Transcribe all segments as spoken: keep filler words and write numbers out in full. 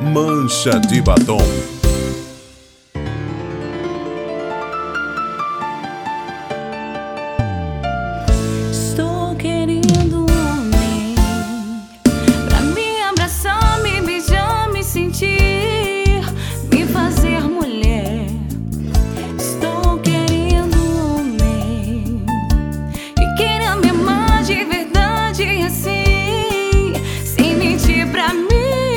Mancha de batom. Estou querendo um homem pra me abraçar, me beijar, me sentir, me fazer mulher. Estou querendo um homem que queira me amar de verdade assim, sem mentir pra mim.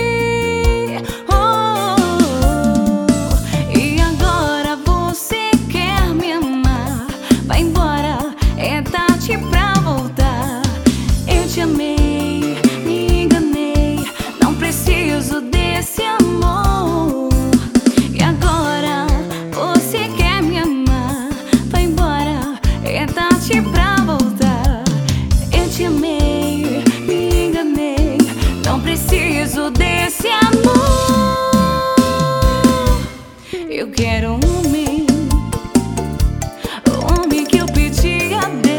Pra voltar, eu te amei, me enganei, não preciso desse amor. E agora você quer me amar, vai embora, é tarde pra voltar. Eu te amei, me enganei, não preciso desse amor. Eu quero um homem, um homem que eu pedi a Deus.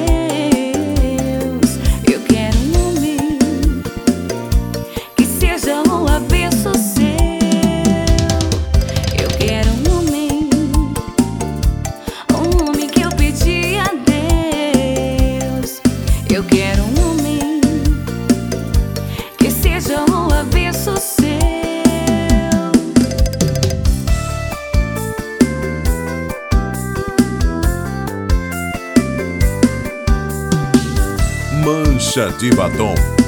Eu quero um homem que seja o avesso seu. Mancha de batom.